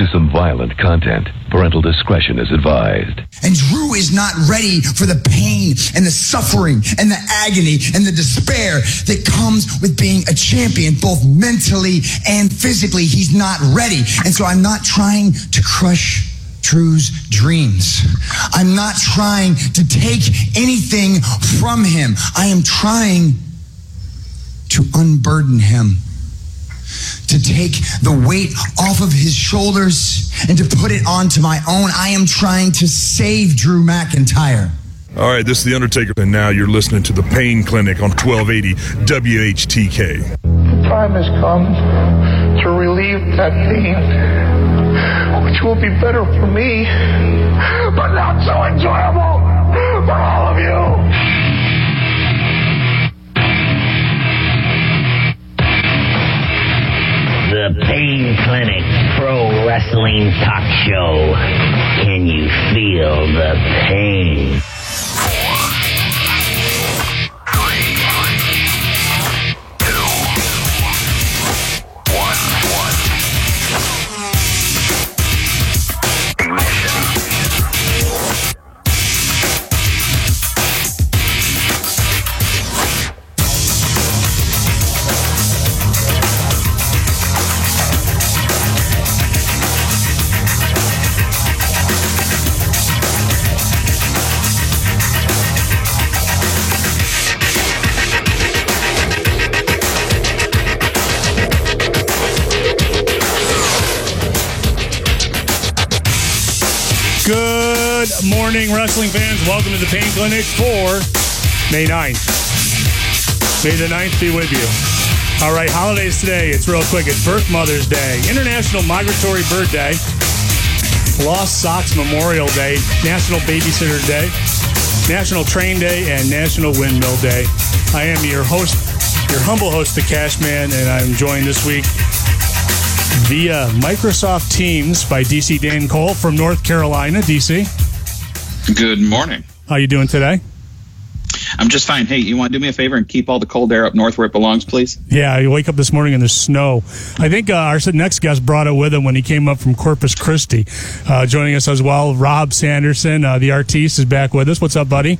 to some violent content. Parental discretion is advised. And Drew is not ready for the pain and the suffering and the agony and the despair that comes with being a champion, both mentally and physically. He's not ready. And so I'm not trying to crush Drew's dreams. I'm not trying to take anything from him. I am trying to unburden him, to take the weight off of his shoulders and to put it onto my own. I am trying to save Drew McIntyre. All right, this is The Undertaker, and now you're listening to The Pain Clinic on 1280 WHTK. The time has come to relieve that pain, which will be better for me, but not so enjoyable for all of you. The Pain Clinic Pro Wrestling Talk Show. Can you feel the pain? Good morning, wrestling fans. Welcome to the Pain Clinic for May 9th. May the 9th be with you. All right, holidays today. It's real quick. It's Birth Mother's Day, International Migratory Bird Day, Lost Socks Memorial Day, National Babysitter Day, National Train Day, and National Windmill Day. I am your host, your humble host, the Cashman, and I'm joined this week via Microsoft Teams by DC Dan Cole from North Carolina. DC. Good morning. How you doing today? I'm just fine. Hey, you want to do me a favor and keep all the cold air up north where it belongs, please? Yeah, you wake up this morning and there's snow. I think our next guest brought it with him when he came up from Corpus Christi. Joining us as well, Rob Sanderson, the artiste, is back with us. What's up, buddy?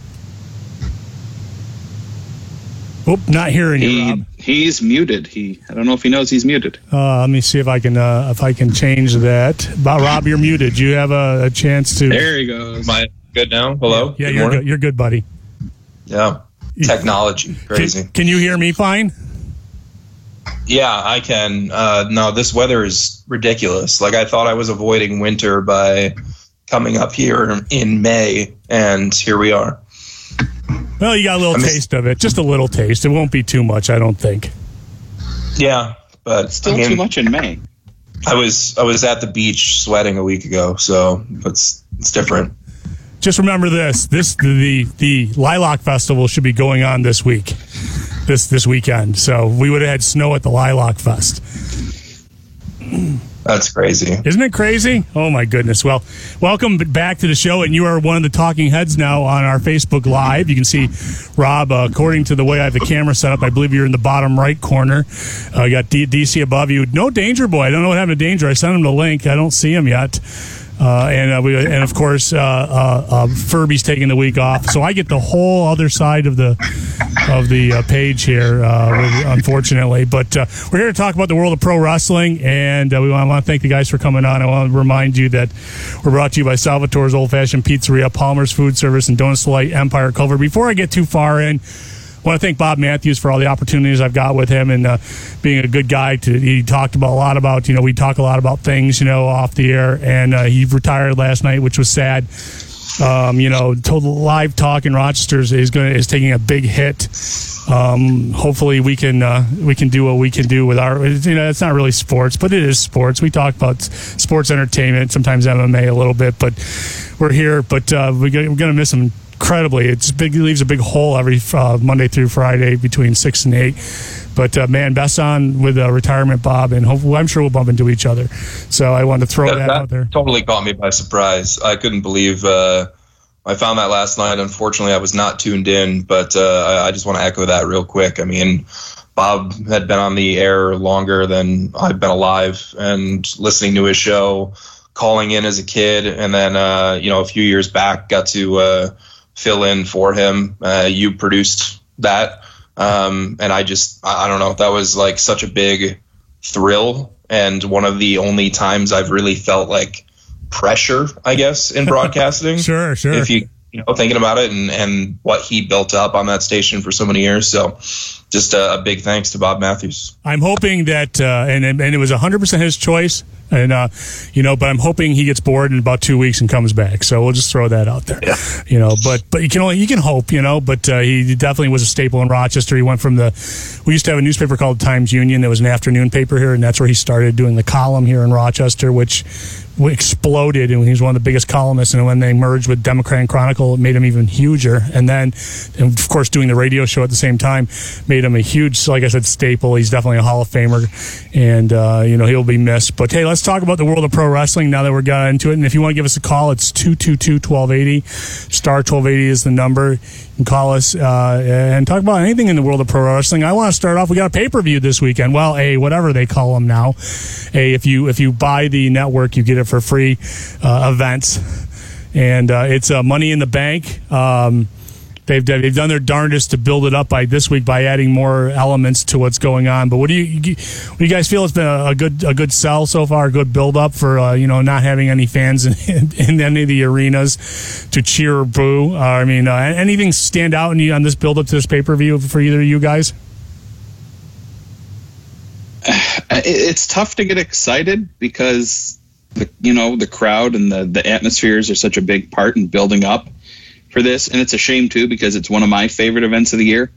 Oop, not hearing you, Rob. He's muted. I don't know if he knows he's muted. Let me see if I can change that. Rob, you're muted. Do you have a chance to? There he goes. Am I good now? Hello? Yeah, you're good. You're good, buddy. Yeah. Technology. Crazy. Can you hear me fine? Yeah, I can. No, this weather is ridiculous. Like, I thought I was avoiding winter by coming up here in May, and here we are. Well, you got a little taste of it. Just a little taste. It won't be too much, I don't think. Yeah, but still too much in May. I was at the beach sweating a week ago, so it's different. Just remember this: the Lilac Festival should be going on this week, this weekend. So we would have had snow at the Lilac Fest. That's crazy. Isn't it crazy? Oh, my goodness. Well, welcome back to the show, and you are one of the talking heads now on our Facebook Live. You can see Rob, according to the way I have the camera set up, I believe you're in the bottom right corner. You got DC above you. No Danger Boy. I don't know what happened to Danger. I sent him the link. I don't see him yet. And of course, Furby's taking the week off, so I get the whole other side of the page here, unfortunately. But we're here to talk about the world of pro wrestling, and we want to thank the guys for coming on. I want to remind you that we're brought to you by Salvatore's Old Fashioned Pizzeria, Palmer's Food Service, and Donuts Delight Empire Culver. Before I get too far in, I want to thank Bob Matthews for all the opportunities I've got with him and being a good guy. He talked about a lot about, we talk a lot about things, off the air, and he retired last night, which was sad. Total Live Talk in Rochester is taking a big hit. Hopefully we can do what we can do with our, it's not really sports, but it is sports. We talk about sports entertainment, sometimes MMA a little bit, but we're here, but we're going to miss him incredibly. It leaves a big hole every Monday through Friday between 6 and 8. But, man, best on with retirement, Bob, and hopefully, I'm sure we'll bump into each other. So I wanted to throw that out there. Totally caught me by surprise. I couldn't believe I found that last night. Unfortunately, I was not tuned in, but I just want to echo that real quick. I mean, Bob had been on the air longer than I've been alive, and listening to his show, calling in as a kid, and then a few years back got to fill in for him. You produced that, and I don't know, that was like such a big thrill, and one of the only times I've really felt like pressure, I guess, in broadcasting. Sure. If you thinking about it, and what he built up on that station for so many years. So just a big thanks to Bob Matthews. I'm hoping that, and it was 100% his choice, and but I'm hoping he gets bored in about 2 weeks and comes back. So we'll just throw that out there. Yeah. But you can hope, but he definitely was a staple in Rochester. He went from we used to have a newspaper called Times Union that was an afternoon paper here, and that's where he started doing the column here in Rochester, which exploded, and he was one of the biggest columnists, and when they merged with Democrat and Chronicle, it made him even huger. And then, of course, doing the radio show at the same time made him a huge, like I said, staple. He's definitely a Hall of Famer, and he'll be missed. But hey, let's talk about the world of pro wrestling now that we're got into it. And if you want to give us a call, it's 222-1280. Star 1280 is the number. You can call us and talk about anything in the world of pro wrestling. I want to start off. We got a pay-per-view this weekend. Well, whatever they call them now. If you buy the network, you get it for free events, and it's Money in the Bank. They've done their darndest to build it up by adding more elements to what's going on. But what do you guys feel? It's been a good sell so far, a good build up for not having any fans in any of the arenas to cheer or boo. Anything stand out on this build up to this pay per view for either of you guys? It's tough to get excited because the crowd and the atmospheres are such a big part in building up for this, and it's a shame too because it's one of my favorite events of the year.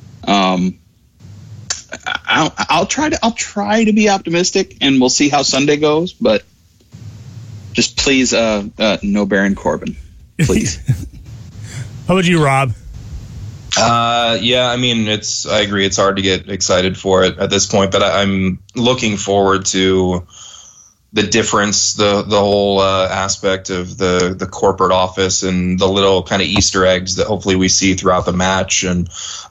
I'll try to be optimistic, and we'll see how Sunday goes. But just please, no Baron Corbin, please. How about you, Rob? I agree. It's hard to get excited for it at this point, but I'm looking forward to the difference, the whole aspect of the corporate office and the little kind of Easter eggs that hopefully we see throughout the match. And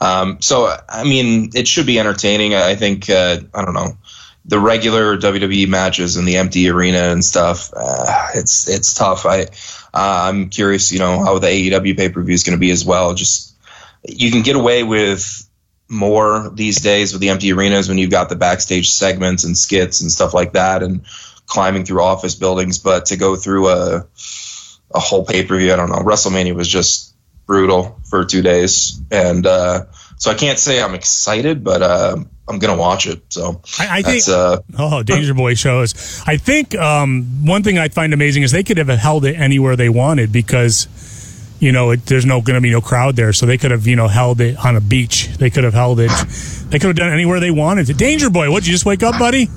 it should be entertaining. I think, the regular WWE matches in the empty arena and stuff, it's tough. I'm curious, how the AEW pay-per-view is going to be as well. Just, you can get away with more these days with the empty arenas when you've got the backstage segments and skits and stuff like that, and climbing through office buildings. But to go through a whole pay-per-view, I don't know. WrestleMania was just brutal for 2 days, and so I can't say I'm excited, but I'm gonna watch it. So I think Danger Boy shows. I think one thing I find amazing is they could have held it anywhere they wanted because there's going to be no crowd there, so they could have held it on a beach. They could have held it. They could have done it anywhere they wanted to. Danger Boy, what, did you just wake up, buddy?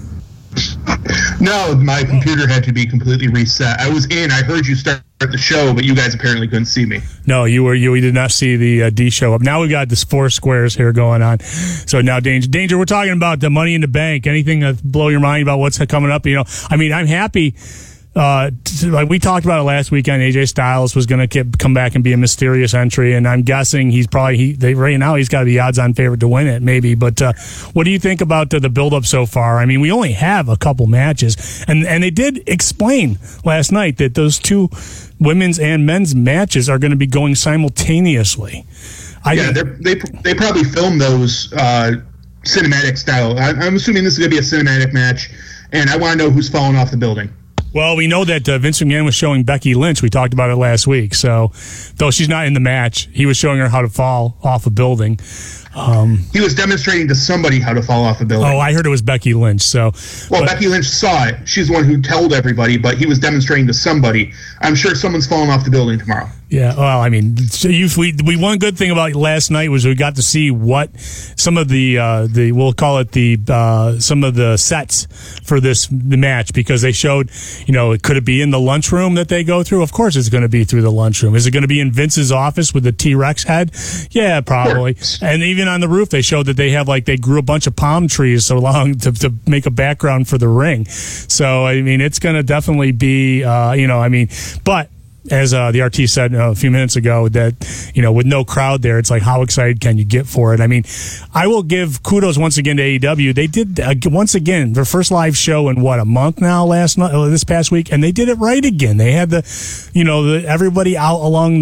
No, my computer had to be completely reset. I was in. I heard you start the show, but you guys apparently couldn't see me. No, we did not see the D show up. Now we've got this 4 squares here going on. So now, Danger, we're talking about the Money in the Bank. Anything that blow your mind about what's coming up? I'm happy. Like we talked about it last weekend, AJ Styles was going to come back and be a mysterious entry, and I'm guessing he's probably right now he's got to be odds-on favorite to win it, maybe. But what do you think about the build-up so far? I mean, we only have a couple matches, and they did explain last night that those 2 women's and men's matches are going to be going simultaneously. They probably filmed those cinematic style. I'm assuming this is going to be a cinematic match, and I want to know who's falling off the building. Well, we know that Vince McMahon was showing Becky Lynch. We talked about it last week. So, though she's not in the match, he was showing her how to fall off a building. He was demonstrating to somebody how to fall off a building. Oh, I heard it was Becky Lynch. Becky Lynch saw it. She's the one who told everybody, but he was demonstrating to somebody. I'm sure someone's falling off the building tomorrow. Yeah, well, I mean, one good thing about last night was we got to see what some of the we'll call it some of the sets for the match, because they showed, could it be in the lunchroom that they go through? Of course it's going to be through the lunchroom. Is it going to be in Vince's office with the T-Rex head? Yeah, probably. And even on the roof, they showed that they grew a bunch of palm trees so long to make a background for the ring. So, I mean, it's going to definitely be, but as the RT said a few minutes ago, that, with no crowd there, it's like, how excited can you get for it? I mean, I will give kudos once again to AEW. They did, once again, their first live show in, a month now, this past week, and they did it right again. They had everybody out along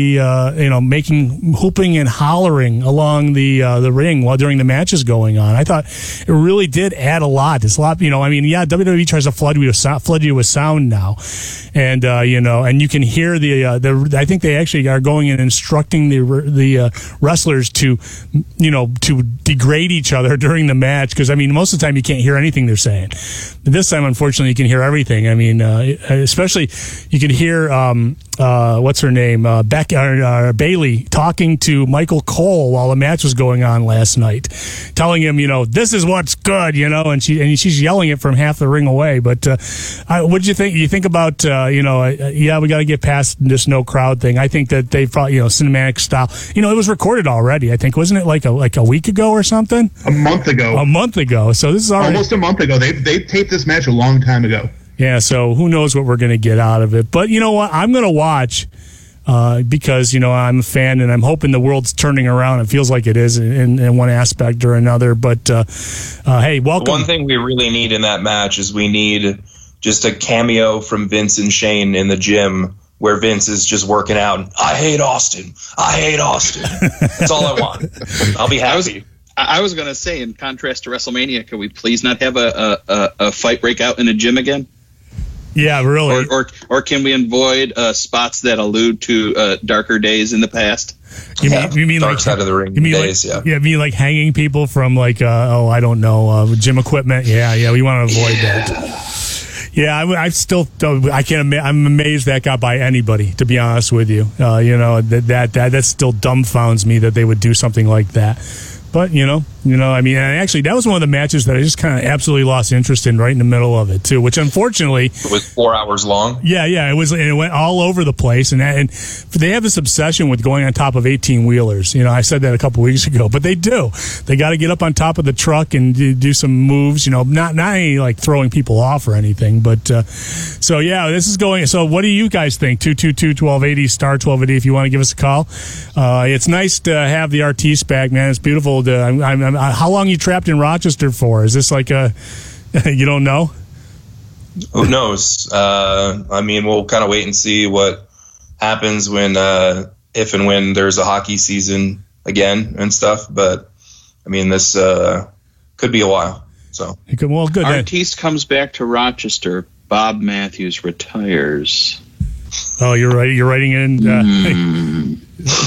hooping and hollering along the ring while during the matches going on. I thought it really did add a lot. It's a lot, WWE tries to flood you with sound now. And, and you can hear I think they actually are going and instructing the wrestlers to degrade each other during the match. Because, most of the time you can't hear anything they're saying. But this time, unfortunately, you can hear everything. Especially you can hear, what's her name? Bailey talking to Michael Cole while the match was going on last night, telling him, this is what's good, and she's yelling it from half the ring away. But what did you think? You think about, we got to get past this no crowd thing. I think that they probably, cinematic style. It was recorded already. I think, wasn't it like a week ago or something? A month ago. So this is already almost a month ago. They taped this match a long time ago. Yeah. So who knows what we're going to get out of it? But you know what? I'm going to watch. Because I'm a fan and I'm hoping the world's turning around. It feels like it is in one aspect or another. But hey, welcome. The one thing we really need in that match is we need just a cameo from Vince and Shane in the gym where Vince is just working out. And, I hate Austin. That's all I want. I'll be happy. I was going to say, in contrast to WrestleMania, could we please not have a fight break out in a gym again? Yeah, really. Or can we avoid spots that allude to darker days in the past? You mean dark like side of the ring days? You mean like hanging people from I don't know, gym equipment? Yeah, we want to avoid that. Yeah, I'm amazed that got by anybody, to be honest with you. That still dumbfounds me that they would do something like that. But, and actually, that was one of the matches that I just kind of absolutely lost interest in right in the middle of it, too, which unfortunately... It was 4 hours long? Yeah, it went all over the place, and they have this obsession with going on top of 18-wheelers. I said that a couple weeks ago, but they do. They got to get up on top of the truck and do some moves, not any, like, throwing people off or anything, but... So, yeah, this is going... So, what do you guys think? 222-1280, star 1280, if you want to give us a call. It's nice to have the Artiste back, man. It's beautiful. How long you trapped in Rochester for? Is this like you don't know? Who knows? We'll kind of wait and see what happens if and when there's a hockey season again and stuff. But this could be a while. So well, good. Artiste comes back to Rochester. Bob Matthews retires. Oh, you're right. You're writing in.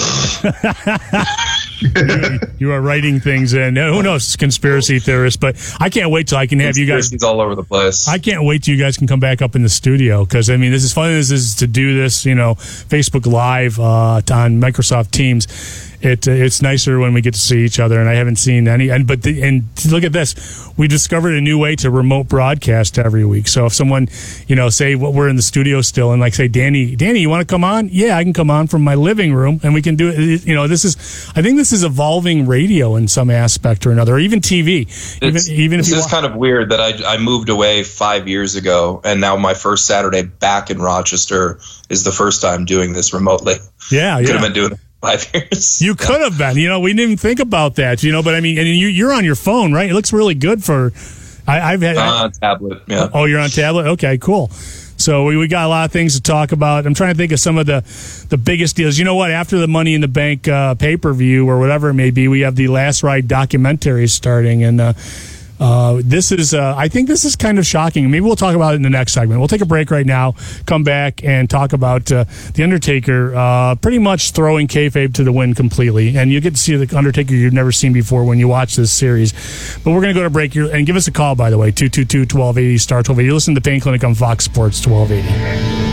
You are writing things in. Who knows? Conspiracy theorists, but I can't wait till I can have you guys. Conspiracies all over the place. I can't wait till you guys can come back up in the studio because this is fun as is to do this. Facebook Live on Microsoft Teams. It's nicer when we get to see each other, and I haven't seen any. And look at this, we discovered a new way to remote broadcast every week. So if someone, say we're in the studio still, and say Danny, you want to come on? Yeah, I can come on from my living room, and we can do it. I think this is evolving radio in some aspect or another, or even TV. This is kind of weird that I moved away 5 years ago, and now my first Saturday back in Rochester is the first time doing this remotely. Yeah, could have been doing it 5 years. You could have been. We didn't even think about that. But and you're on your phone, right? It looks really good for. I've had tablet. Yeah. Oh, you're on tablet. Okay, cool. So we got a lot of things to talk about. I'm trying to think of some of the biggest deals. You know what? After the Money in the Bank pay-per-view or whatever it may be, we have the Last Ride documentary starting, and this is I think this is kind of shocking. Maybe we'll talk about it in the next segment. We'll take a break right now, come back, and talk about The Undertaker pretty much throwing kayfabe to the wind completely. And you get to see the Undertaker you've never seen before when you watch this series. But we're going to go to break here. And give us a call, by the way, 222-1280, star 1280. You're listening to the Pain Clinic on Fox Sports 1280.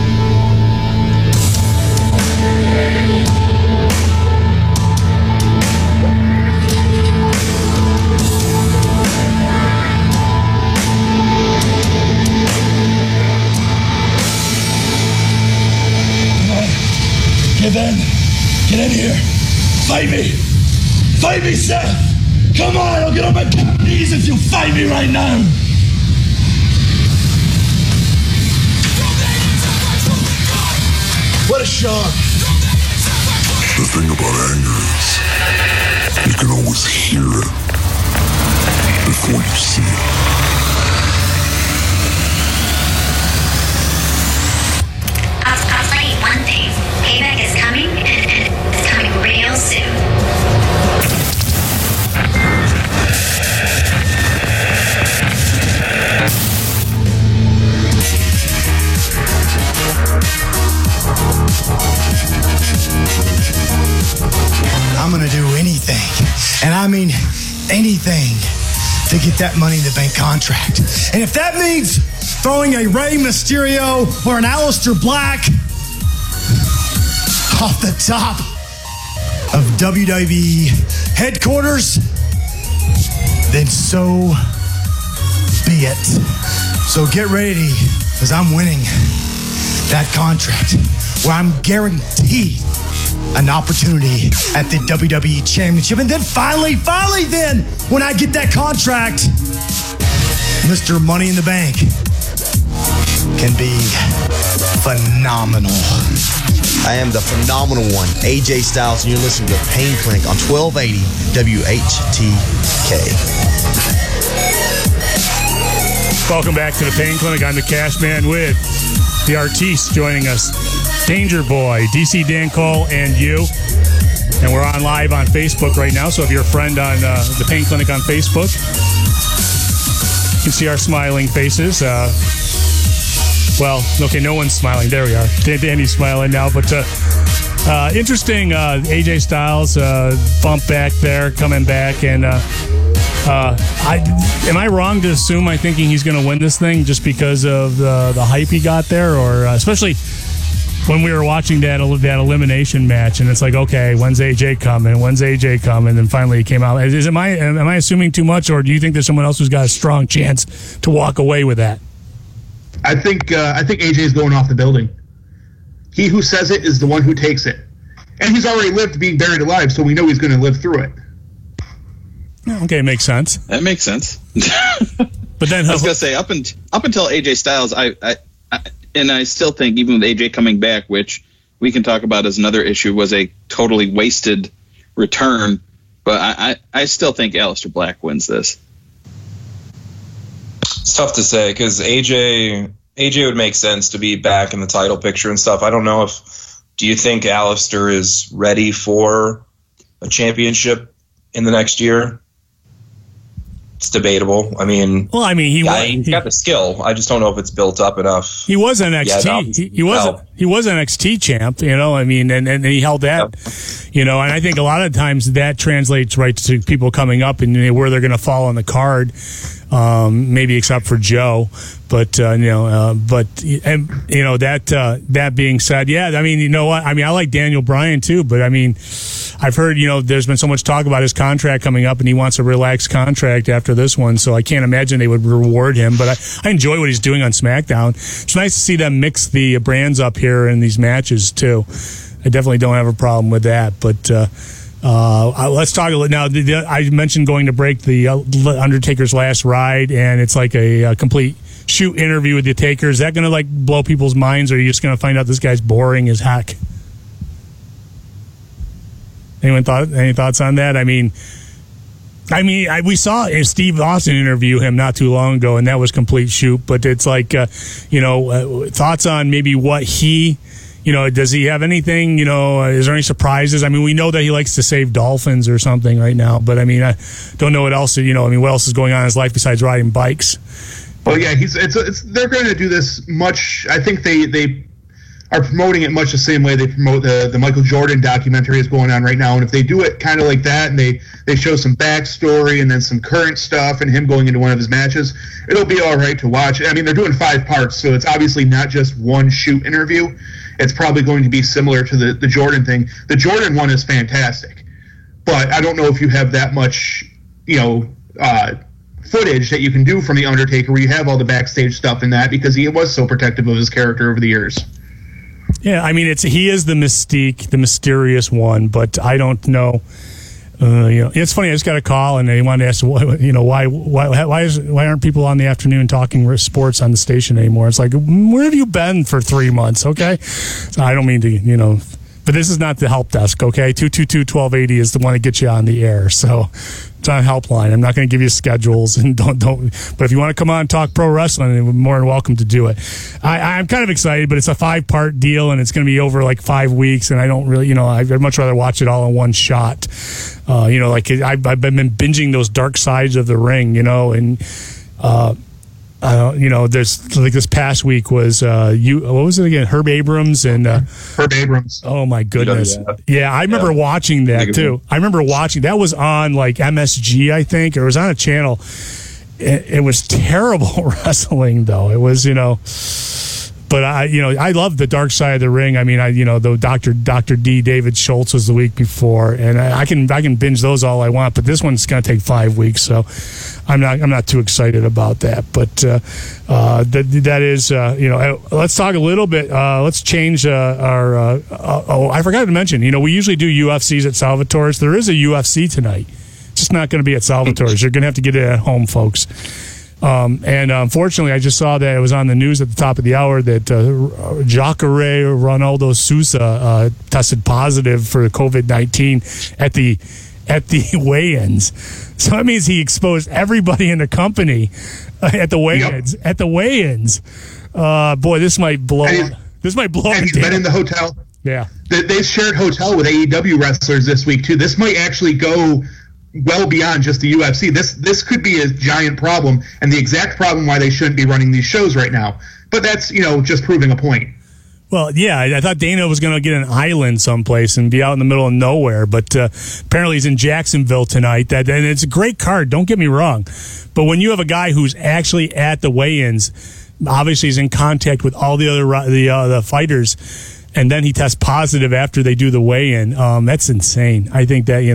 Get in here. Fight me. Fight me, Seth. Come on, I'll get on my knees if you fight me right now. What a shock. The thing about anger is you can always hear it before you see it. I'll tell you one thing. Payback is coming, and it's coming real soon. I'm gonna do anything, and I mean anything, to get that Money in the Bank contract. And if that means throwing a Rey Mysterio or an Aleister Black off the top of WWE headquarters, then so be it. So get ready, because I'm winning that contract where I'm guaranteed an opportunity at the WWE Championship. And then finally, then, when I get that contract, Mr. Money in the Bank can be phenomenal. I am the phenomenal one, AJ Styles, and you're listening to Pain Clinic on 1280 WHTK. Welcome back to the Pain Clinic. I'm the Cash Man with the Artiste joining us, Danger Boy, DC Dan Cole, and you. And we're on live on Facebook right now, so if you're a friend on the Pain Clinic on Facebook, you can see our smiling faces. Well, okay, no one's smiling. There we are. Danny's smiling now, but interesting. AJ Styles bump back there, coming back, and am I wrong to assume thinking he's going to win this thing just because of the hype he got there, or especially when we were watching that elimination match, and it's like, okay, when's AJ coming? When's AJ coming? And finally, he came out. Am I assuming too much, or do you think there's someone else who's got a strong chance to walk away with that? I think AJ is going off the building. He who says it is the one who takes it, and he's already lived being buried alive, so we know he's going to live through it. Okay, makes sense. That makes sense. But then I was gonna say up until AJ Styles, I still think even with AJ coming back, which we can talk about as another issue, was a totally wasted return. But I still think Aleister Black wins this. It's tough to say because AJ would make sense to be back in the title picture and stuff. I don't know do you think Aleister is ready for a championship in the next year? It's debatable. He got the skill. I just don't know if it's built up enough. He was NXT. He was NXT champ, and he held that, and I think a lot of times that translates right to people coming up and where they're going to fall on the card. Maybe except for Joe, but that being said, yeah, you know what? I like Daniel Bryan too, but I've heard, there's been so much talk about his contract coming up, and he wants a relaxed contract after this one, so I can't imagine they would reward him, but I enjoy what he's doing on SmackDown. It's nice to see them mix the brands up here in these matches too. I definitely don't have a problem with that, but let's talk now. I mentioned going to break the Undertaker's last ride, and it's like a complete shoot interview with the Taker. Is that going to blow people's minds, or are you just going to find out this guy's boring as heck? Any thoughts on that? We saw Steve Austin interview him not too long ago, and that was complete shoot. But it's thoughts on maybe what he. Does he have anything, is there any surprises? we know that he likes to save dolphins or something right now, but I don't know what else, what else is going on in his life besides riding bikes. Well, yeah, they're going to do this much, I think they are promoting it much the same way they promote the Michael Jordan documentary is going on right now, and if they do it kind of like that, and they show some backstory and then some current stuff and him going into one of his matches, it'll be all right to watch. They're doing 5 parts, so it's obviously not just one shoot interview. It's probably going to be similar to the Jordan thing. The Jordan one is fantastic, but I don't know if you have that much, footage that you can do from The Undertaker where you have all the backstage stuff in that, because he was so protective of his character over the years. Yeah, he is the mystique, the mysterious one, but I don't know. It's funny. I just got a call and they wanted to ask, why aren't people on the afternoon talking sports on the station anymore? It's like, where have you been for 3 months? Okay, so I don't mean to, but this is not the help desk. Okay, 222-1280 is the one that gets you on the air. So it's on helpline. I'm not going to give you schedules and don't. But if you want to come on and talk pro wrestling, you're more than welcome to do it. I'm kind of excited, but it's a 5-part deal and it's going to be over like 5 weeks. And I don't really, I'd much rather watch it all in one shot. I've been binging those Dark Sides of the Ring, and there's like this past week was what was it again? Herb Abrams and Herb Abrams. Oh my goodness! Yeah, I remember watching that too. I remember watching that was on like MSG, I think, or it was on a channel. It was terrible wrestling, though. It was, But I love the Dark Side of the Ring. I mean, the Dr. D. David Schultz was the week before, and I can binge those all I want. But this one's going to take 5 weeks, so I'm not too excited about that. But that is let's talk a little bit. Let's change our. I forgot to mention. We usually do UFCs at Salvatore's. There is a UFC tonight. It's just not going to be at Salvatore's. You're going to have to get it at home, folks. And unfortunately, I just saw that it was on the news at the top of the hour that Jacare Ronaldo Sousa tested positive for COVID-19 at the weigh-ins. So that means he exposed everybody in the company at the weigh-ins. Yep. At the weigh-ins, boy, this might blow. And he's been in the hotel. Yeah, they shared hotel with AEW wrestlers this week too. This might actually go well beyond just the UFC. This could be a giant problem, and the exact problem why they shouldn't be running these shows right now. But that's just proving a point. Well, yeah, I thought Dana was going to get an island someplace and be out in the middle of nowhere, but apparently he's in Jacksonville tonight. And it's a great card, don't get me wrong. But when you have a guy who's actually at the weigh-ins, obviously he's in contact with all the other the fighters, and then he tests positive after they do the weigh-in, that's insane. I think that,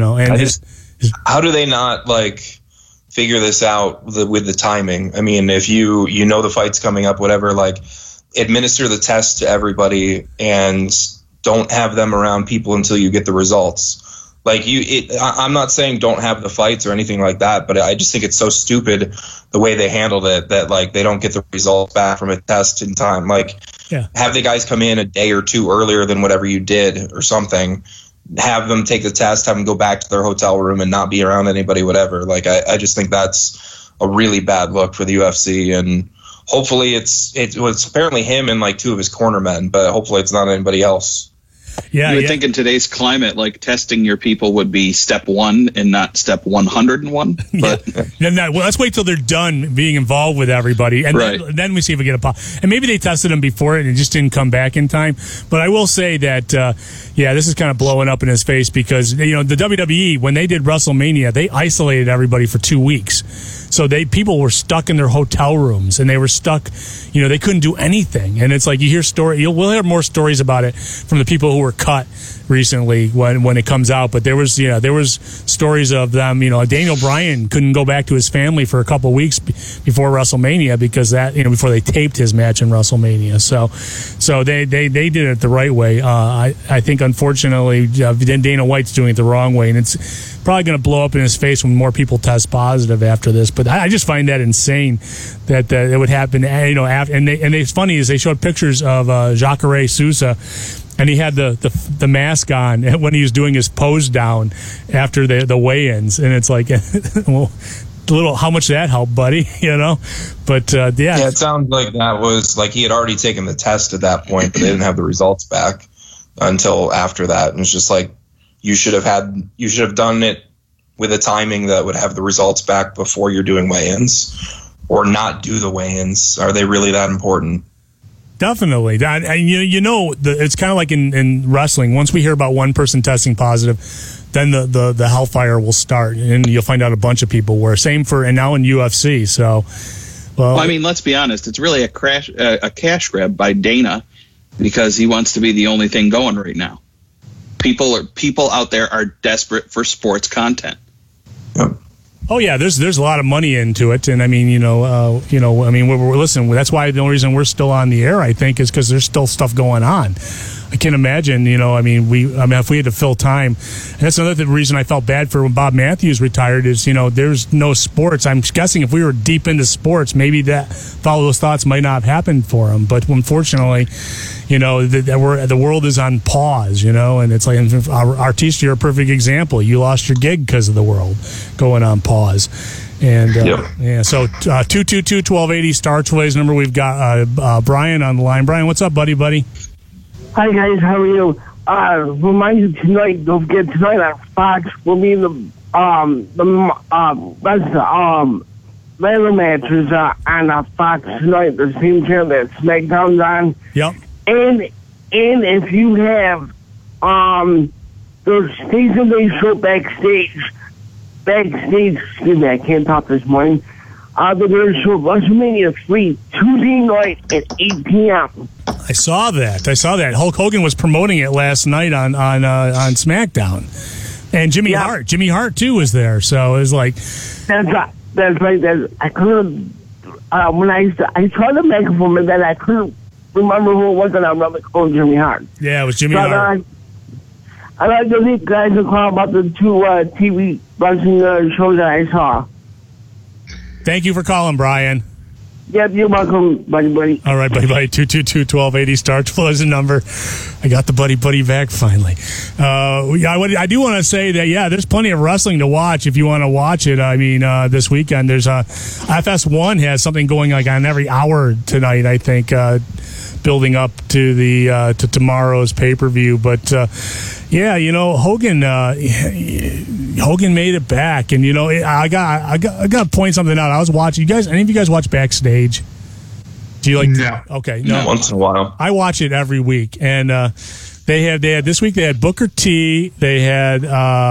how do they not figure this out with the timing? I mean, if you know the fight's coming up, whatever, administer the test to everybody and don't have them around people until you get the results. I'm not saying don't have the fights or anything like that, but I just think it's so stupid the way they handled it that they don't get the results back from a test in time. Have the guys come in a day or two earlier than whatever you did or something. Have them take the test, have them go back to their hotel room and not be around anybody, whatever. I just think that's a really bad look for the UFC, and hopefully it's apparently him and 2 of his cornermen, but hopefully it's not anybody else. Yeah, you would think in today's climate, testing your people would be step 1 and not step 101. But well, let's wait till they're done being involved with everybody, and then we see if we get a pop. And maybe they tested him before it and it just didn't come back in time. But I will say that, this is kind of blowing up in his face because the WWE, when they did WrestleMania, they isolated everybody for 2 weeks. So people were stuck in their hotel rooms and they were stuck, they couldn't do anything. And it's you hear we'll hear more stories about it from the people who were cut recently when it comes out. But there was stories of them, Daniel Bryan couldn't go back to his family for a couple of weeks before WrestleMania because before they taped his match in WrestleMania. So they did it the right way. I think unfortunately Dana White's doing it the wrong way, and it's probably going to blow up in his face when more people test positive after this. But I just find that insane that it would happen. After, and it's funny is they showed pictures of Jacare Sousa, and he had the mask on when he was doing his pose down after the weigh-ins, and it's well, how much did that help, buddy? But yeah, it sounds like that was he had already taken the test at that point, but they didn't have the results back until after that, and it's just you should have done it with a timing that would have the results back before you're doing weigh-ins, or not do the weigh-ins. Are they really that important? Definitely. It's kind of like in wrestling. Once we hear about one person testing positive, then the hellfire will start, and you'll find out a bunch of people were. Same and now in UFC. So, well, I mean, let's be honest. It's really a cash grab by Dana because he wants to be the only thing going right now. People out there are desperate for sports content. Oh, Oh yeah, there's a lot of money into it, and I mean, we're listening. That's why the only reason we're still on the air, I think, is because there's still stuff going on. I can't imagine, if we had to fill time, and that's another reason I felt bad for when Bob Matthews retired is, there's no sports. I'm guessing if we were deep into sports, maybe all those thoughts might not have happened for him. But unfortunately, the world is on pause, and it's like, Artista, you're a perfect example. You lost your gig because of the world going on pause. And so 222-1280 star today's number. We've got Brian on the line. Brian, what's up, buddy? Hi guys, how are you? Remind you tonight, don't forget tonight on Fox will be the ladder matches on Fox tonight. The same channel that SmackDown's on. Yep. And if you have the station-based show backstage. Excuse me, I can't talk this morning. The show WrestleMania 3 Tuesday night at 8 p.m. I saw that. Hulk Hogan was promoting it last night on SmackDown, and Jimmy Hart too was there. So it was like that's right. I couldn't when I saw the microphone, and then I couldn't remember who it was, and I remember calling Jimmy Hart. Yeah, it was Jimmy Hart. I'd like to leave guys a call about the two TV wrestling shows that I saw. Thank you for calling, Brian. Yep, you're welcome, buddy. All right, buddy. 222-1280 star 12 is the number. I got the buddy back finally. I do want to say that, there's plenty of wrestling to watch if you want to watch it. I mean, this weekend there's FS1 has something going like on every hour tonight, I think, building up to the to tomorrow's pay-per-view. But Hogan made it back, and I got to point something out. I was watching. Any of you guys watch Backstage? Do you like? No. Okay, no. Once in a while, I watch it every week, and they had this week. They had Booker T. They had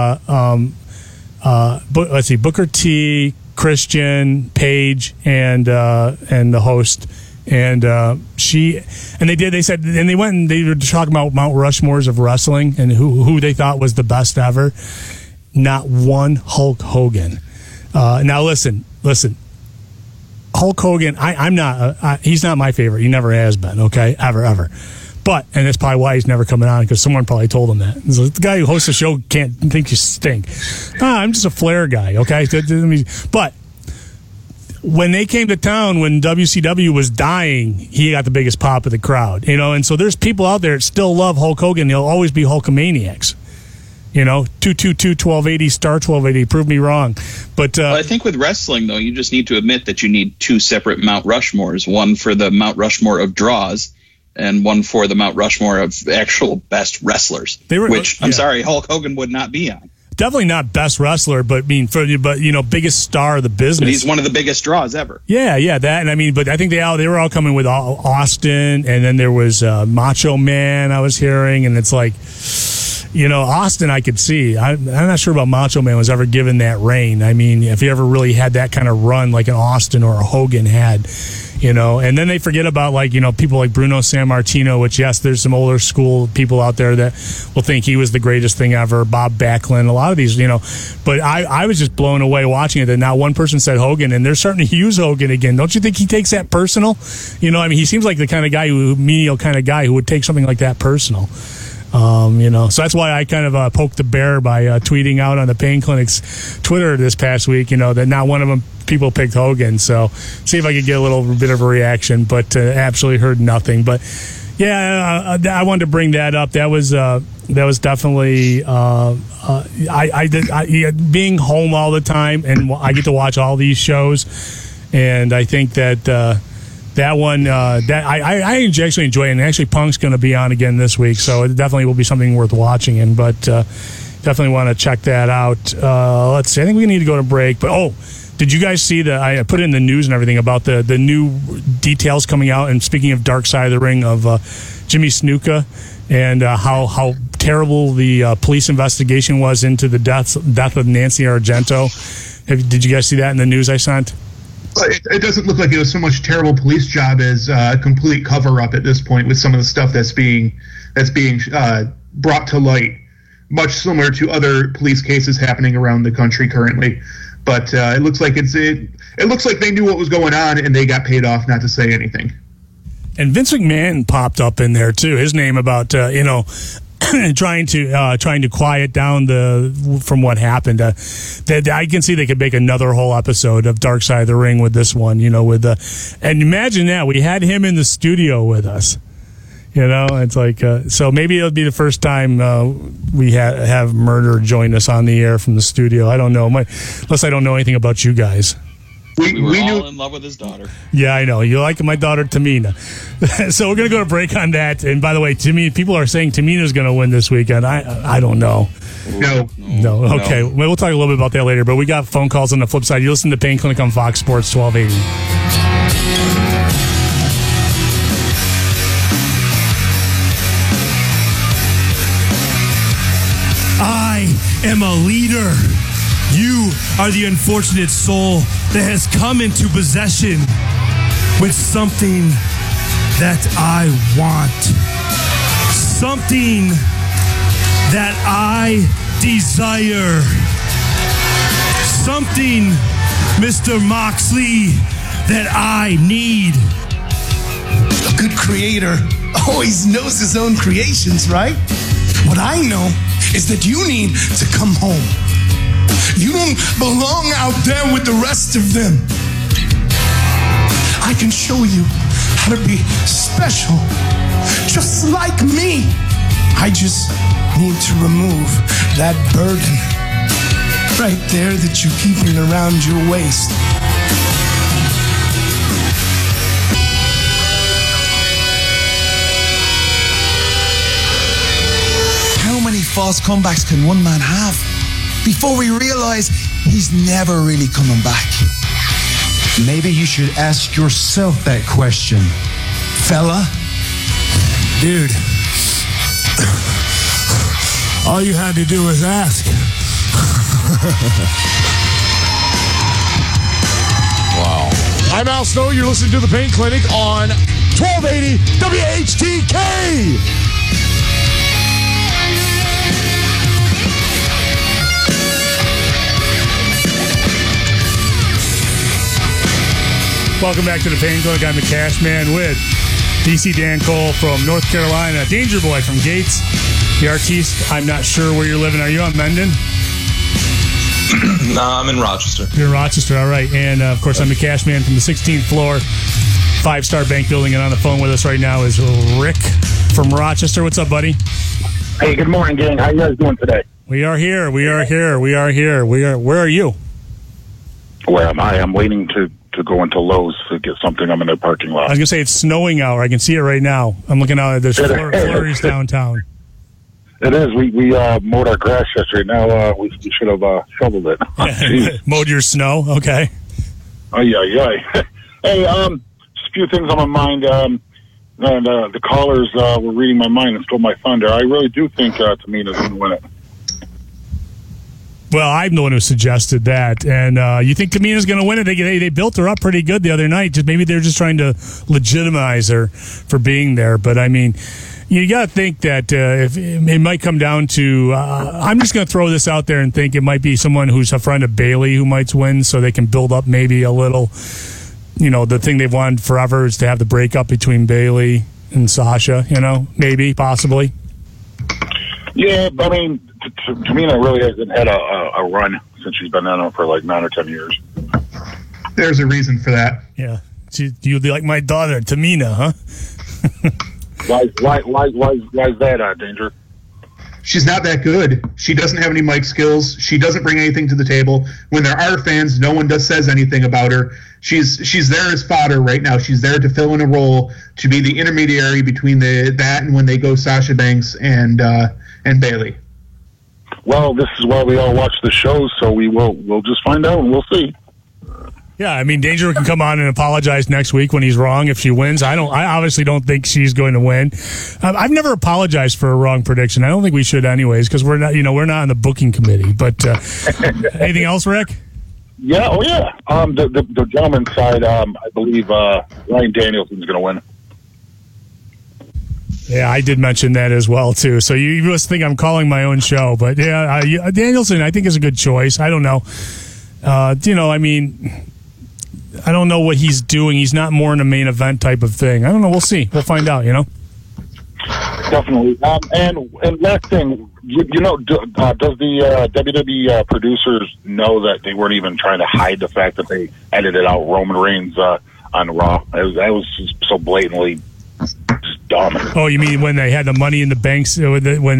Booker T, Christian, Paige, and the host. And they said they went and they were talking about Mount Rushmores of wrestling and who they thought was the best ever. Not one Hulk Hogan. Now listen, Hulk Hogan. He's not my favorite. He never has been. Okay, ever. But and that's probably why he's never coming on, because someone probably told him that. Like, the guy who hosts the show can't think you stink. I'm just a Flair guy. Okay, but. When they came to town, when WCW was dying, he got the biggest pop of the crowd, and so there's people out there that still love Hulk Hogan. They'll always be Hulkamaniacs. 222-1280 star 1280. Prove me wrong, but I think with wrestling though, you just need to admit that you need two separate Mount Rushmores: one for the Mount Rushmore of draws, and one for the Mount Rushmore of actual best wrestlers. I'm sorry, Hulk Hogan would not be on. Definitely not best wrestler, but biggest star of the business. But he's one of the biggest draws ever. Yeah, that. And but I think they were all coming with Austin, and then there was Macho Man I was hearing, and it's like, Austin I could see. I'm not sure about Macho Man was ever given that reign. I mean, if he ever really had that kind of run like an Austin or a Hogan had. And then they forget about people like Bruno Sammartino, which there's some older school people out there that will think he was the greatest thing ever. Bob Backlund, a lot of these, but I was just blown away watching it that now one person said Hogan, and they're starting to use Hogan again. Don't you think he takes that personal? He seems like the kind of guy menial kind of guy who would take something like that personal. So that's why I kind of poked the bear by tweeting out on the Pain Clinic's Twitter this past week, that not one of them people picked Hogan. So see if I could get a little bit of a reaction, but absolutely heard nothing. But I wanted to bring that up. That was definitely being home all the time, and I get to watch all these shows, and I think that. That one, I actually enjoy it, and actually Punk's going to be on again this week, so it definitely will be something worth watching. But definitely want to check that out. Let's see. I think we need to go to break. But did you guys see I put it in the news and everything about the new details coming out? And speaking of Dark Side of the Ring, of Jimmy Snuka and how terrible the police investigation was into the death of Nancy Argento. Did you guys see that in the news I sent? It doesn't look like it was so much terrible police job as a complete cover-up at this point with some of the stuff that's being brought to light, much similar to other police cases happening around the country currently. But it looks like it looks like they knew what was going on and they got paid off not to say anything. And Vince McMahon popped up in there too. His name about trying to quiet down from what happened. That I can see they could make another whole episode of Dark Side of the Ring with this one. And imagine that we had him in the studio with us. It's like so maybe it'll be the first time we have Murder join us on the air from the studio. I don't know, unless I don't know anything about you guys. We were all in love with his daughter. Yeah, I know. You like my daughter, Tamina. So we're going to go to break on that. And by the way, people are saying Tamina's going to win this weekend. I don't know. No. Okay. Well, we'll talk a little bit about that later. But we got phone calls on the flip side. You listen to Pain Clinic on Fox Sports 1280. I am a leader. You are the unfortunate soul that has come into possession with something that I want. Something that I desire. Something, Mr. Moxley, that I need. A good creator always knows his own creations, right? What I know is that you need to come home. You don't belong out there with the rest of them. I can show you how to be special, just like me. I just need to remove that burden right there that you're keeping around your waist. How many false comebacks can one man have before we realize he's never really coming back? Maybe you should ask yourself that question, fella. Dude, all you had to do was ask. Wow. I'm Al Snow. You're listening to The Pain Clinic on 1280 WHTK. Welcome back to the Pain Clinic. I'm the Cash Man with DC Dan Cole from North Carolina, Danger Boy from Gates, the artiste. I'm not sure where you're living. Are you on Mendon? No, I'm in Rochester. You're in Rochester, all right. And of course, I'm the Cash Man from the 16th floor, 5-star bank building. And on the phone with us right now is Rick from Rochester. What's up, buddy? Hey, good morning, gang. How you guys doing today? We are here. Where are you? Where am I? I'm waiting to go into Lowe's to get something. I'm in their parking lot. I was going to say it's snowing out. I can see it right now. I'm looking out at this flurries downtown. It is. We mowed our grass yesterday. Now we should have shoveled it. Mowed your snow? Okay. Oh, yeah. Hey, just a few things on my mind. And the callers were reading my mind and stole my thunder. I really do think Tamina's going to win it. Well, I'm the one who suggested that. And you think Tamina's going to win it? They built her up pretty good the other night. Maybe they're just trying to legitimize her for being there. But, I mean, you got to think that if it might come down to I'm just going to throw this out there and think it might be someone who's a friend of Bayley who might win so they can build up maybe a little. The thing they've wanted forever is to have the breakup between Bayley and Sasha, maybe, possibly. Yeah, I mean, Tamina really hasn't had a run since she's been on for like 9 or 10 years. There's a reason for that. Yeah. You'd be like my daughter, Tamina, huh? Why is that, Danger? She's not that good. She doesn't have any mic skills. She doesn't bring anything to the table. When there are fans, no one says anything about her. She's there as fodder right now. She's there to fill in a role to be the intermediary between that and when they go Sasha Banks and Bayley. Well, this is why we all watch the shows, so we'll just find out and we'll see. Yeah, I mean, Danger can come on and apologize next week when he's wrong if she wins. I obviously don't think she's going to win. I've never apologized for a wrong prediction. I don't think we should, anyways, because we're not on the booking committee. But anything else, Rick? Yeah, the gentleman's side, I believe Ryan Danielson's going to win. Yeah, I did mention that as well, too. So you must think I'm calling my own show. But, yeah, Danielson, I think, is a good choice. I don't know. You know, I mean, I don't know what he's doing. He's not more in a main event type of thing. I don't know. We'll see. We'll find out, you know? Definitely. And last thing, you know, does the WWE producers know that they weren't even trying to hide the fact that they edited out Roman Reigns on Raw? That was just so blatantly just dumb. Oh, you mean when they had the Money in the Banks? That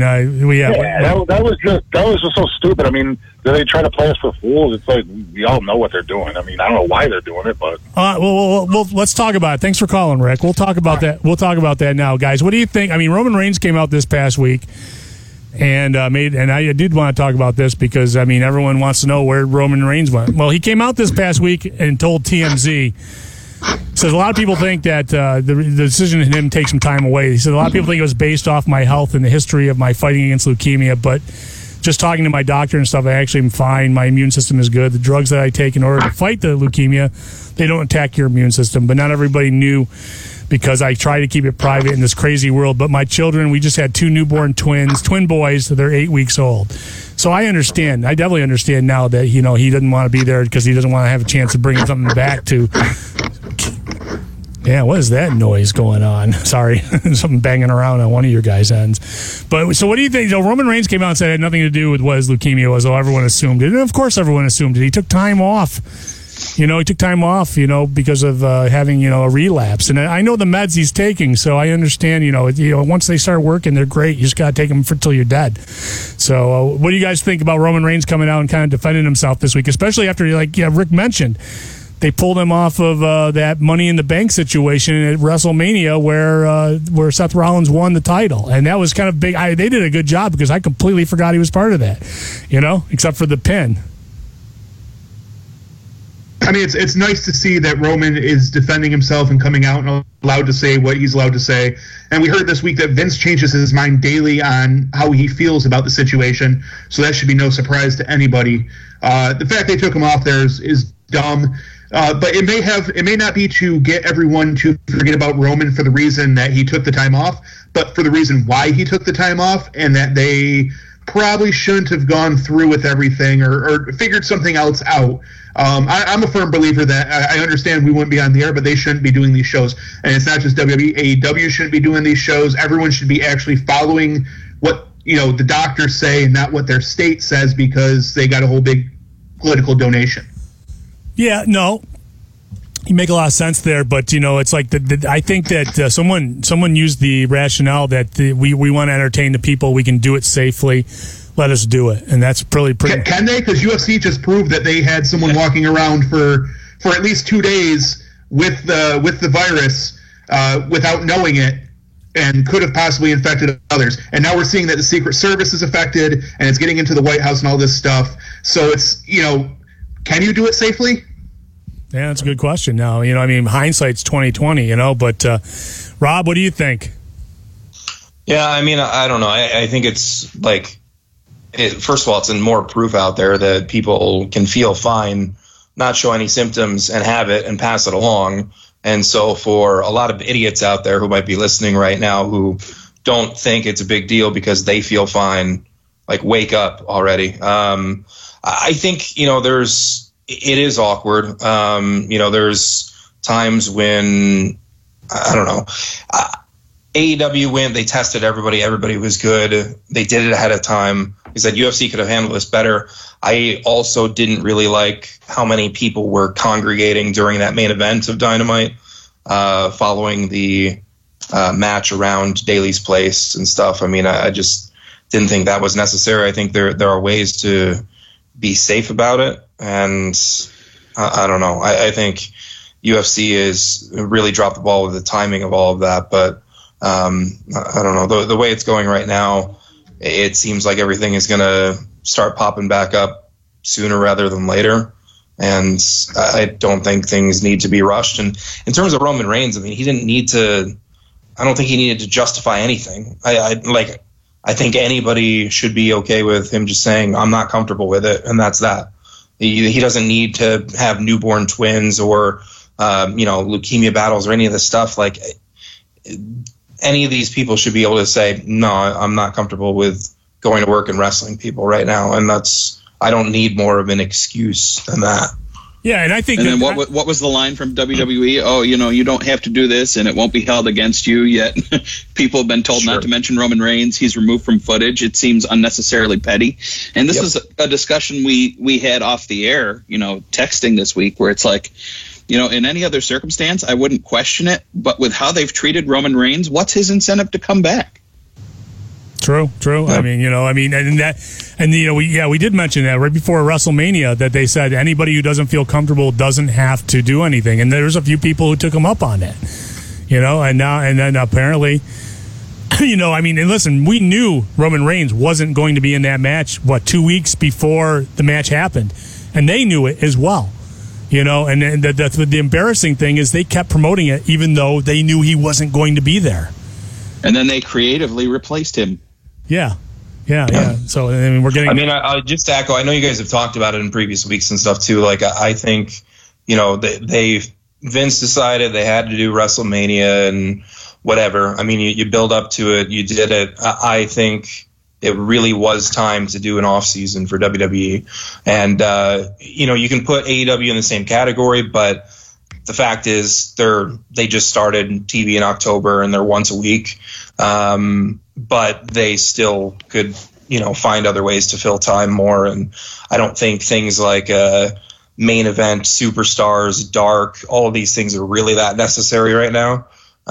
was just so stupid. I mean, do they try to play us for fools? It's like we all know what they're doing. I mean, I don't know why they're doing it, but well, let's talk about it. Thanks for calling, Rick. We'll talk about that. We'll talk about that now, guys. What do you think? I mean, Roman Reigns came out this past week and I did want to talk about this because I mean, everyone wants to know where Roman Reigns went. Well, he came out this past week and told TMZ. Says a lot of people think that the decision to him take some time away. He said a lot of people think it was based off my health and the history of my fighting against leukemia, but just talking to my doctor and stuff, I actually am fine. My immune system is good. The drugs that I take in order to fight the leukemia, they don't attack your immune system. But not everybody knew because I try to keep it private in this crazy world. But my children, we just had 2 newborn twins, twin boys. They're 8 weeks old. So I understand. I definitely understand now that, you know, he doesn't want to be there because he doesn't want to have a chance of bringing something back to. Yeah, what is that noise going on? Sorry, something banging around on one of your guys' ends. But so what do you think? Roman Reigns came out and said it had nothing to do with what his leukemia was. Oh, everyone assumed it. And of course everyone assumed it. He took time off. You know, he took time off, you know, because of having, you know, a relapse. And I know the meds he's taking, so I understand, you know, once they start working, they're great. You just got to take them until you're dead. So what do you guys think about Roman Reigns coming out and kind of defending himself this week, especially after, like Rick mentioned, they pulled him off of that Money in the Bank situation at WrestleMania where Seth Rollins won the title. And that was kind of big. They did a good job because I completely forgot he was part of that, you know, except for the pin. I mean, it's nice to see that Roman is defending himself and coming out and allowed to say what he's allowed to say. And we heard this week that Vince changes his mind daily on how he feels about the situation, so that should be no surprise to anybody. The fact they took him off there is dumb. But it may not be to get everyone to forget about Roman for the reason that he took the time off, but for the reason why he took the time off, and that they probably shouldn't have gone through with everything or figured something else out. I'm a firm believer that I understand we wouldn't be on the air, but they shouldn't be doing these shows. And it's not just WWE. AEW shouldn't be doing these shows. Everyone should be actually following what, you know, the doctors say and not what their state says because they got a whole big political donation. Yeah, no, you make a lot of sense there, but you know, it's like I think that someone used the rationale that we want to entertain the people, we can do it safely. Let us do it, and that's pretty. Can they? Because UFC just proved that they had someone walking around for at least 2 days with the virus without knowing it, and could have possibly infected others. And now we're seeing that the Secret Service is affected, and it's getting into the White House and all this stuff. So it's, you know, can you do it safely? Yeah, that's a good question. Now, you know, I mean, hindsight's 20/20, you know. But Rob, what do you think? Yeah, I mean, I don't know. I think it's like. First of all, it's more proof out there that people can feel fine, not show any symptoms, and have it and pass it along. And so for a lot of idiots out there who might be listening right now who don't think it's a big deal because they feel fine, like, wake up already. I think, you know, it is awkward. You know, there's times when, I don't know, AEW went, they tested everybody. Everybody was good. They did it ahead of time. He said UFC could have handled this better. I also didn't really like how many people were congregating during that main event of Dynamite following the match around Daly's place and stuff. I mean, I just didn't think that was necessary. I think there are ways to be safe about it. And I don't know. I think UFC is really dropped the ball with the timing of all of that. But I don't know. The way it's going right now, it seems like everything is going to start popping back up sooner rather than later. And I don't think things need to be rushed. And in terms of Roman Reigns, I mean, he didn't need to – I don't think he needed to justify anything. I think anybody should be okay with him just saying, I'm not comfortable with it, and that's that. He doesn't need to have newborn twins or, you know, leukemia battles or any of this stuff. Like – any of these people should be able to say, no, I'm not comfortable with going to work and wrestling people right now. And that's I don't need more of an excuse than that. Yeah, and I think. And then what was the line from WWE? Oh, you don't have to do this, and it won't be held against you. Yet people have been told not to mention Roman Reigns. He's removed from footage. It seems unnecessarily petty. And this is a discussion we had off the air, texting this week, where it's like, in any other circumstance, I wouldn't question it. But with how they've treated Roman Reigns, what's his incentive to come back? True. Yeah. We did mention that right before WrestleMania that they said anybody who doesn't feel comfortable doesn't have to do anything, and there's a few people who took him up on it, and then apparently, and listen, we knew Roman Reigns wasn't going to be in that match 2 weeks before the match happened, and they knew it as well, and the embarrassing thing is they kept promoting it even though they knew he wasn't going to be there, and then they creatively replaced him. Yeah. So we're getting. I just echo. I know you guys have talked about it in previous weeks and stuff too. Like I think, Vince decided they had to do WrestleMania and whatever. I mean, you build up to it. You did it. I think it really was time to do an off season for WWE, and you can put AEW in the same category, but the fact is they just started TV in October and they're once a week. But they still could, find other ways to fill time more. And I don't think things like main event, superstars, dark, all of these things are really that necessary right now.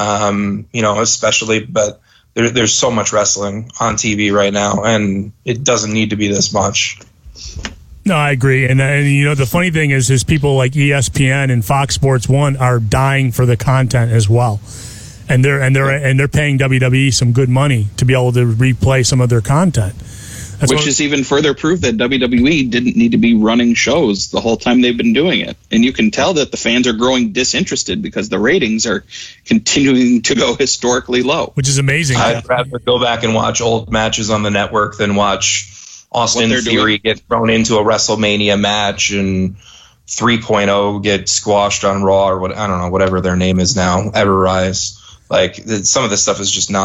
Especially, but there's so much wrestling on TV right now, and it doesn't need to be this much. No, I agree. And the funny thing is people like ESPN and Fox Sports 1 are dying for the content as well. And they're paying WWE some good money to be able to replay some of their content. Which is even further proof that WWE didn't need to be running shows the whole time they've been doing it. And you can tell that the fans are growing disinterested because the ratings are continuing to go historically low. Which is amazing. I'd rather go back and watch old matches on the network than watch Austin Theory get thrown into a WrestleMania match and 3.0 get squashed on Raw or whatever their name is now, Ever-Rise. Like, some of this stuff is just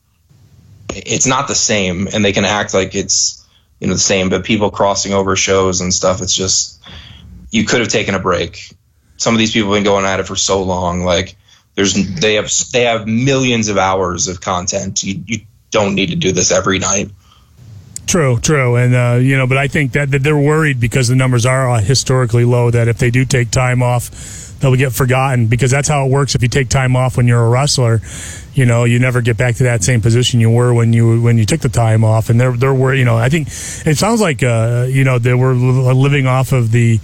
it's not the same, and they can act like it's, the same, but people crossing over shows and stuff, it's just, you could have taken a break. Some of these people have been going at it for so long. Like, they have millions of hours of content. You don't need to do this every night. True. And, but I think that they're worried because the numbers are historically low, that if they do take time off, they'll get forgotten, because that's how it works. If you take time off when you're a wrestler, you never get back to that same position you were when you took the time off. And they're worried. I think it sounds like they were living off of the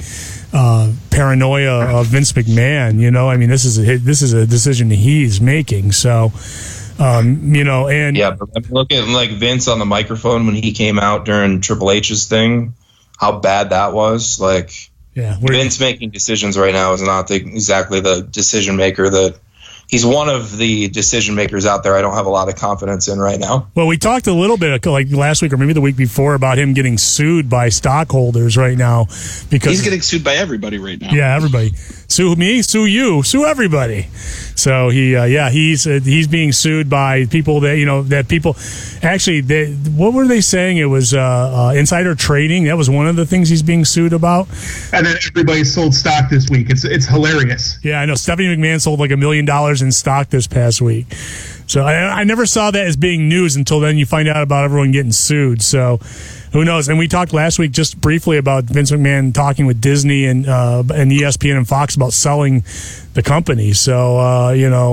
paranoia of Vince McMahon. This is a decision he's making. So. And but look at like Vince on the microphone when he came out during Triple H's thing, how bad that was. Like, Vince making decisions right now is not exactly the decision maker that he's one of the decision makers out there I don't have a lot of confidence in right now. Well, we talked a little bit like last week or maybe the week before about him getting sued by stockholders right now, because he's getting sued by everybody right now. Yeah, everybody. Sue me, sue you, sue everybody. So he's being sued by people that people actually what were they saying? It was insider trading. That was one of the things he's being sued about. And then everybody sold stock this week. It's hilarious. Yeah, I know. Stephanie McMahon sold like $1 million in stock this past week. So I never saw that as being news until then you find out about everyone getting sued. So who knows? And we talked last week just briefly about Vince McMahon talking with Disney and ESPN and Fox about selling the company. So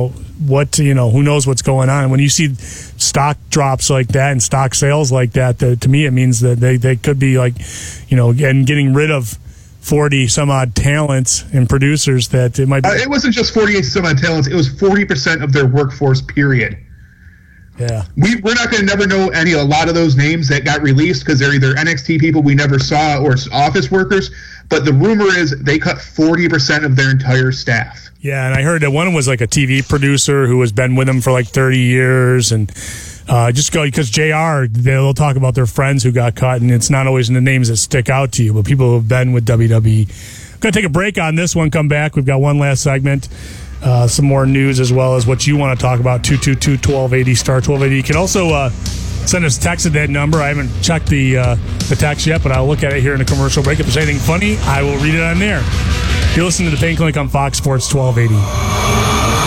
who knows what's going on? And when you see stock drops like that and stock sales like that, to me it means that they could be like, and getting rid of 40 some odd talents and producers that it might be. It wasn't just 48 some odd talents. It was 40% of their workforce, period. Yeah. We're not going to never know a lot of those names that got released because they're either NXT people we never saw or office workers. But the rumor is they cut 40% of their entire staff. Yeah, and I heard that one was like a TV producer who has been with them for like 30 years. And just go because JR, they'll talk about their friends who got cut, and it's not always in the names that stick out to you, but people who have been with WWE. I'm going to take a break on this one, come back. We've got one last segment. Some more news as well as what you want to talk about. 222-1280, star 1280. You can also send us a text at that number. I haven't checked the text yet, but I'll look at it here in a commercial break. If there's anything funny, I will read it on there. You're listening to the Pain Clinic on Fox Sports 1280.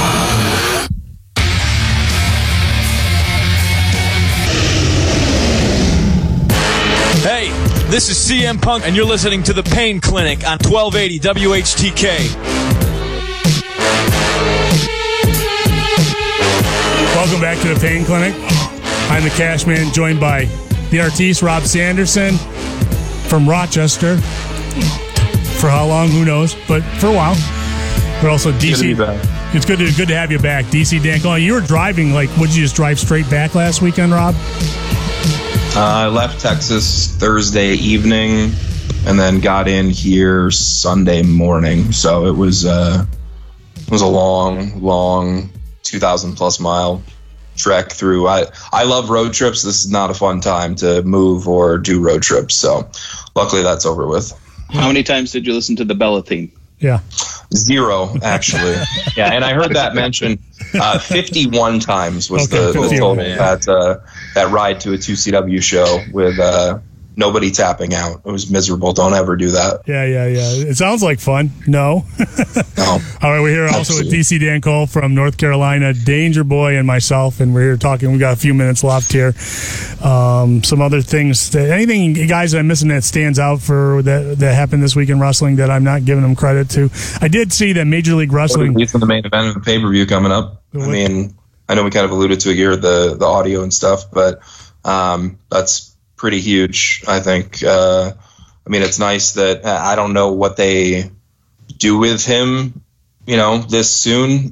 Hey, this is CM Punk, and you're listening to the Pain Clinic on 1280 WHTK. Welcome back to the Pain Clinic. I'm the Cash Man, joined by the artiste, Rob Sanderson, from Rochester. For how long, who knows, but for a while. But also DC. It's good to have you back, DC Dan. You were driving, would you just drive straight back last weekend, Rob? I left Texas Thursday evening and then got in here Sunday morning. So it was a long 2,000 plus mile trek through. I love road trips. This is not a fun time to move or do road trips. So luckily that's over with. How many times did you listen to the Bella theme? Yeah. 0, actually. Yeah, and I heard that mentioned 51 times was the total that ride to a 2CW show with nobody tapping out. It was miserable. Don't ever do that. Yeah. It sounds like fun. No. No. All right, we're here also with DC Dan Cole from North Carolina, Danger Boy, and myself, and we're here talking. We got a few minutes left here. Some other things. Anything, guys, that I'm missing that stands out for that happened this week in wrestling that I'm not giving them credit to? I did see that Major League Wrestling. At least in the main event of the pay-per-view coming up. I mean, I know we kind of alluded to it here, the audio and stuff, but that's pretty huge, I think. I mean, it's nice that I don't know what they do with him, this soon,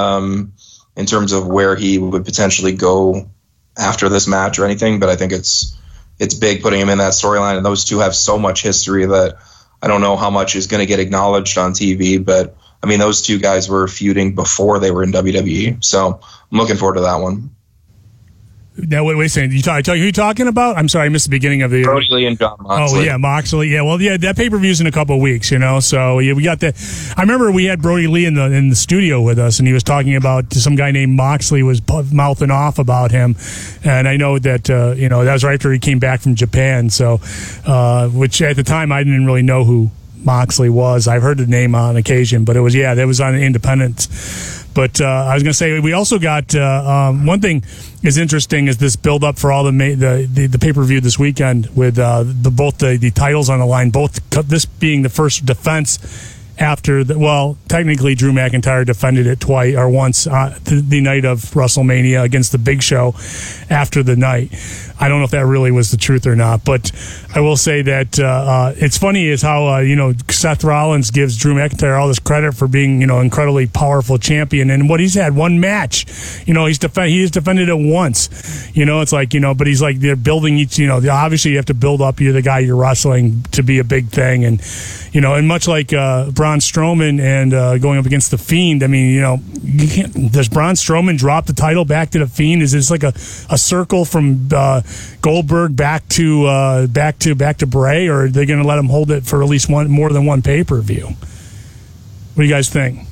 in terms of where he would potentially go after this match or anything. But I think it's big putting him in that storyline, and those two have so much history that I don't know how much is going to get acknowledged on TV. But I mean, those two guys were feuding before they were in WWE, so I'm looking forward to that one. Now, wait a second. Who are you talking about? I'm sorry, I missed the beginning of the... Brody Lee and John Moxley. Oh, yeah, Moxley. Yeah, well, yeah, that pay-per-view's in a couple of weeks, so yeah, we got that. I remember we had Brody Lee in the studio with us, and he was talking about some guy named Moxley was mouthing off about him, and I know that, that was right after he came back from Japan, so, which at the time I didn't really know who Moxley was. I've heard the name on occasion, but that was on Independence. But I was going to say, we also got one thing is interesting is this build up for all the pay-per-view this weekend with both the titles on the line, both this being the first defense after technically Drew McIntyre defended it once the night of WrestleMania against the Big Show after the night. I don't know if that really was the truth or not, but I will say that it's funny is how Seth Rollins gives Drew McIntyre all this credit for being incredibly powerful champion, and what he's had one match, he has defended it once, it's like but he's like they're building each obviously you have to build up the guy you're wrestling to be a big thing, and and much like Braun Strowman and going up against the Fiend, I mean you can't. Does Braun Strowman drop the title back to the Fiend? Is this like a circle from Goldberg back to Bray, or are they going to let him hold it for at least more than one pay-per-view? What do you guys think?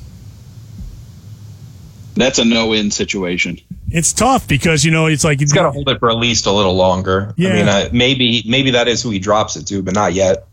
That's a no-win situation. It's tough because it's like he's got to hold it for at least a little longer. Yeah. I mean, maybe that is who he drops it to, but not yet.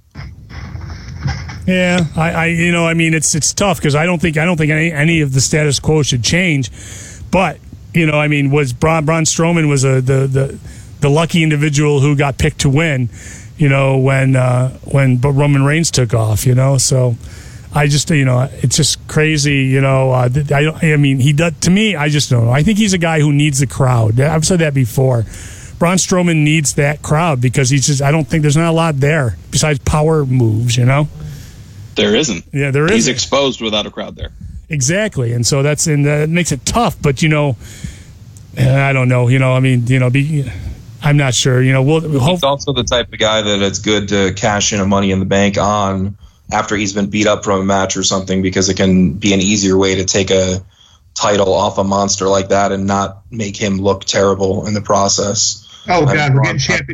Yeah, I mean, it's tough because I don't think any of the status quo should change, but I mean, was Braun Strowman was the lucky individual who got picked to win, when Roman Reigns took off, so I just it's just crazy, I mean, he does, to me, I just don't know. I think he's a guy who needs the crowd. I've said that before. Braun Strowman needs that crowd because I don't think there's not a lot there besides power moves, There isn't. Yeah, there is. He's exposed without a crowd there. Exactly, and so that makes it tough. But I don't know. I mean, I'm not sure. He's also the type of guy that it's good to cash in a Money in the Bank on after he's been beat up from a match or something, because it can be an easier way to take a title off a monster like that and not make him look terrible in the process. Oh God, we're getting champion.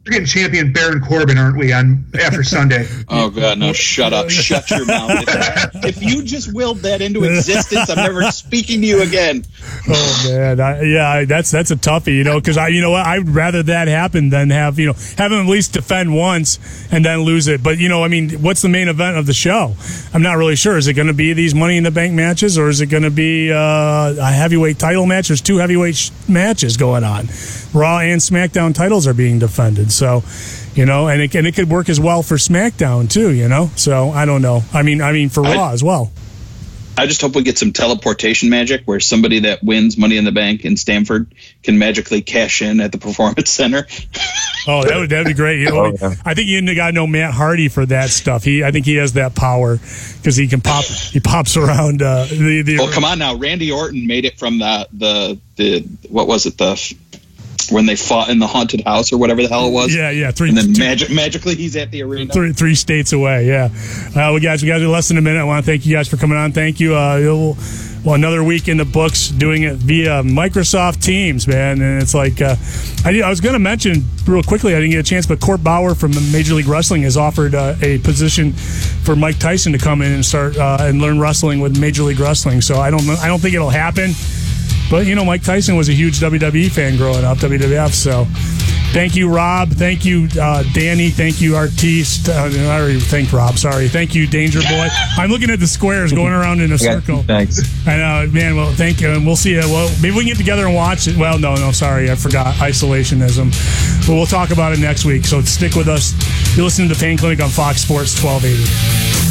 getting champion Baron Corbin, aren't we? After Sunday. Oh God, no! Shut up! Shut your mouth! If you just willed that into existence, I'm never speaking to you again. Oh man, that's a toughie, because I'd rather that happen than have him at least defend once and then lose it. But what's the main event of the show? I'm not really sure. Is it going to be these Money in the Bank matches, or is it going to be a heavyweight title match? There's 2 heavyweight matches going on. Raw and SmackDown titles are being defended, so and it could work as well for SmackDown too, So I don't know. I mean for Raw as well. I just hope we get some teleportation magic where somebody that wins Money in the Bank in Stamford can magically cash in at the Performance Center. Oh, that'd be great. I think you got to know Matt Hardy for that stuff. I think he has that power because he can pop. He pops around. Well, come on now. Randy Orton made it from the what was it, when they fought in the haunted house or whatever the hell it was. Yeah. And then magically he's at the arena. Three states away. Yeah. We got less than a minute. I want to thank you guys for coming on. Thank you. Another week in the books doing it via Microsoft Teams, man. And it's like I was going to mention real quickly. I didn't get a chance, but Court Bauer from Major League Wrestling has offered a position for Mike Tyson to come in and start and learn wrestling with Major League Wrestling. So I don't think it'll happen. But, Mike Tyson was a huge WWE fan growing up, WWF. So thank you, Rob. Thank you, Danny. Thank you, Artiste. I already thanked Rob. Sorry. Thank you, Danger Boy. I'm looking at the squares going around in a circle. Thanks. I know, man. Well, thank you. And we'll see you. Well, maybe we can get together and watch it. Well, no, sorry. I forgot. Isolationism. But we'll talk about it next week. So stick with us. You're listening to Pain Clinic on Fox Sports 1280.